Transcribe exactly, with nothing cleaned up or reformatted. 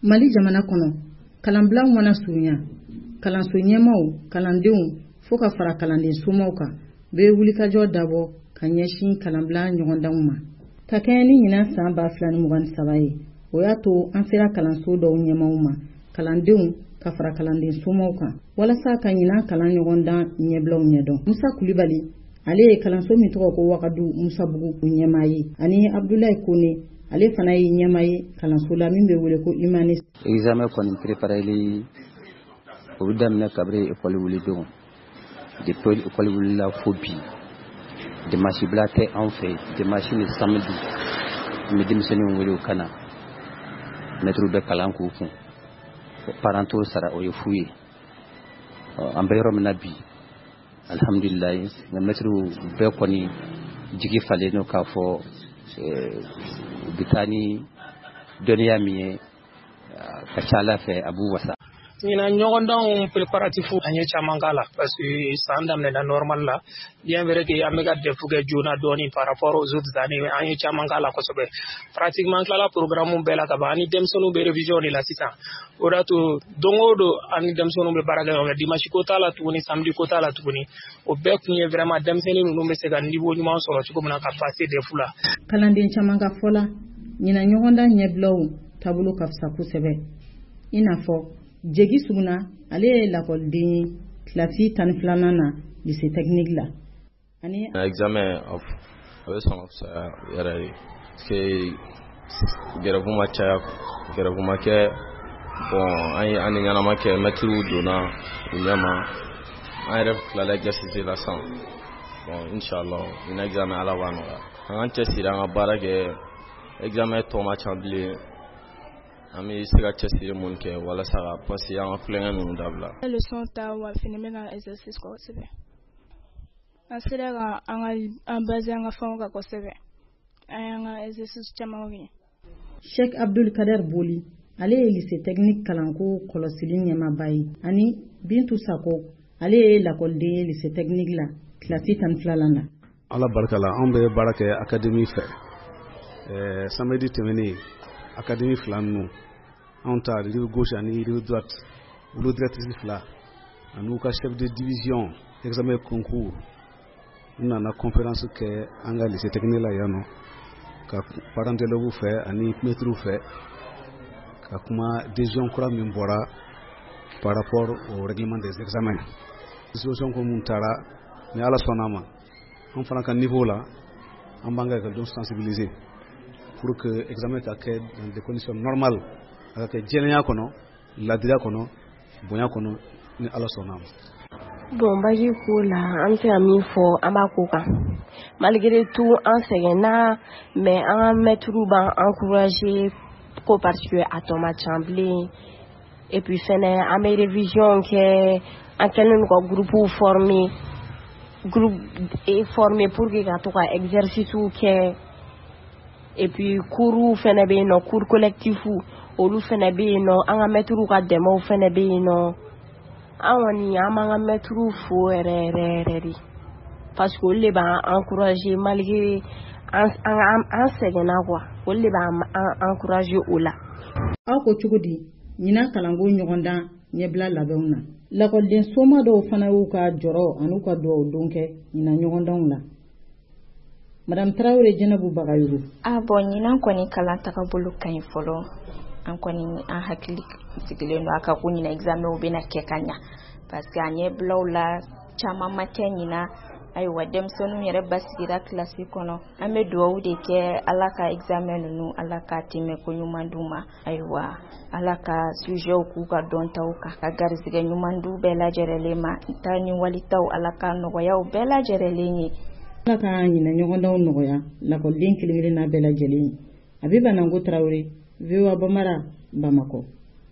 Mali jamana kono kalanbila mana sunya kalanso ɲɛmaw kalandenw fo ka fara kalanden somaw kan bɛ wulikajɔ dabɔ ka ɲɛsin kalanbila ɲɔgɔndanw ma ka kɛɲɛ ni ɲinan san ba fila ni mugan ni saba ye o y'a to an sera kalanso dɔw ɲɛmaw ma kalandenw ka fara kalanden somaw kan walasa ka ɲinan kalan ɲɔgɔndan ɲɛbilaw ɲɛdɔn. Musa Kulibali ale ye kalanso min tɔgɔ ko Wakadu Musabugu ɲɛmaa ye ani Abdulahi Kone ale fana ye ɲɛmaa ye kalanso la min bɛ wele ko Humanis. Examen kɔni prépareli o bɛ daminɛ kabiri école wulidenw depuis école wulila fo bi dimanche bila tɛ anw fɛ dimanche ni samedi an bɛ denmisɛnninw wele u ka na maître bɛ kalan k'u kun parents t'o sara o ye fu ye an bɛ yɔrɔ min na bi alhamdulilayi maître bɛɛ kɔni jigi falen n'o k'a fɔ u bɛ taa ni dɔnniya min ye ka ca Ala fɛ a b'u wasa. Ɲina ɲɔgɔndanw préparatif an ye caman k'a la parce que san daminɛna normal la bien vrai que an bɛ ka defu kɛ joona dɔɔni par rapport aux autres années an ye caman k'a la kosɛbɛ pratiquement tilala programme bɛɛ la ka ban ani denmisɛnninw bɛ révision de la sisan o de y'a to don o don ani denmisɛnninw bɛ baara kɛ ɲɔgɔn fɛ dimanche ko t'a la tuguni samedi ko t'a la tuguni o bɛɛ kun ye vraiment denmisɛnnin ninnu bɛ se ka niveau ɲuman sɔrɔ cogo min na ka passer defu la. Kalanden caman ka fɔ la ɲina ɲɔgɔndan ɲɛbilaw taabolo ka fisa kosɛbɛ i n'a fɔ Jegi Suguna ale ye lakɔliden ye kilasi tan ni filanan na lycée technique la. Ani examen of a bɛ sɔn ka fisaya yɛrɛ de parce que gɛrɛfu ma caya gɛrɛfu ma kɛ bon an ye an ni ɲɛnama kɛ mɛtiriw donna u ɲɛma an yɛrɛ tilala exercice la sisan bon inshallah nin examen ala b'a nɔgɔya an k'an cɛsiri an ka baara kɛ examen tɔ ma ca bilen. Ami se ka cɛsiri mun kɛ walasa ka passer an ka kulonkɛ ninnu dabila. Leçon ta wa fini bɛ ka exercice kosɛbɛ an sera ka an ka an base an ka fɛnw kan kosɛbɛ an y'an ka exercice caman kɛ. Sheikh Abdul Kader Boli ale ye lycée technique kalanko kɔlɔsili ɲɛmaaba ye ani Bintu Sako ale ye lakɔliden ye lycée technique la kilasi tan ni filanan na. Ala barika la an bɛ baara kɛ académie fɛ ɛɛ samedi tɛmɛnen académie fila ninnu anw ta rive gauche ani rive droite olu directrice fila ani ka chef de division examen concours n nana conférence kɛ an ka lycée technique la yan nɔ ka parents d'élèves fɛ ani maîtres fɛ ka kuma décision kura min bɔra par rapport au règlement des examens disposition ko mun taara ni Ala sɔnna ma an fana ka niveau la an b'an ka ekɔlidenw sensibiliser pour que examen ka kɛ dans des conditions normales a ka kɛ jɛlenya kɔnɔ ladiriya kɔnɔ bonya kɔnɔ ni Ala sɔnna ma. Bon baji ko la an tɛ ka min fɔ an b'a ko kan malgré tout an sɛgɛnna mais an ka maîtres b'an encourager ko parce que a tɔ ma ca bilen et puis fɛnɛ an bɛ révision kɛ an kɛlen don ka groupe former groupe former pour que ka to ka exercice kɛ. Et puis cours fɛnɛ bɛ yen nɔ cours collectif olu fɛnɛ bɛ yen nɔ an ka maîtres ka dɛmɛw fɛnɛ bɛ yen nɔ an kɔni an b'an ka maîtres fo yɛrɛ yɛrɛ yɛrɛ de parce que olu de b'an encourager malgré an an an sɛgɛnna quoi olu de b'an encourager o la. Aw ko cogo di ɲinan kalanko ɲɔgɔndan ɲɛbila labɛnw na lakɔliden soma dɔw fana y'u ka jɔrɔ an'u ka dugawu don kɛ ɲinan ɲɔgɔndanw la. Madame Traoré Jɛnɛbu Bagayoro. Ah bon ɲinan kɔni kalan tagabolo ka ɲi fɔlɔ an kɔni an hakili sigilen don a ka ko ɲinan examen u bɛna kɛ ka ɲa parce que a ɲɛbilaw la caman ma kɛ ɲinan ayiwa denmisɛnninw yɛrɛ basigira kilasi kɔnɔ an bɛ dugawu de kɛ Ala ka examen ninnu Ala ka tɛmɛ ko ɲuman d'u ma ayiwa Ala ka sujets k'u ka dɔntaw kan ka garizigɛ ɲuman d'u bɛɛ lajɛlen ma ta ni walitaw Ala ka nɔgɔya u bɛɛ lajɛlen ye. Ala ka ɲinan ɲɔgɔndanw nɔgɔya lakɔliden kelen-kelenna bɛɛ lajɛlen ye. Habiba Nango Traoré, V O A Bamara, Bamako.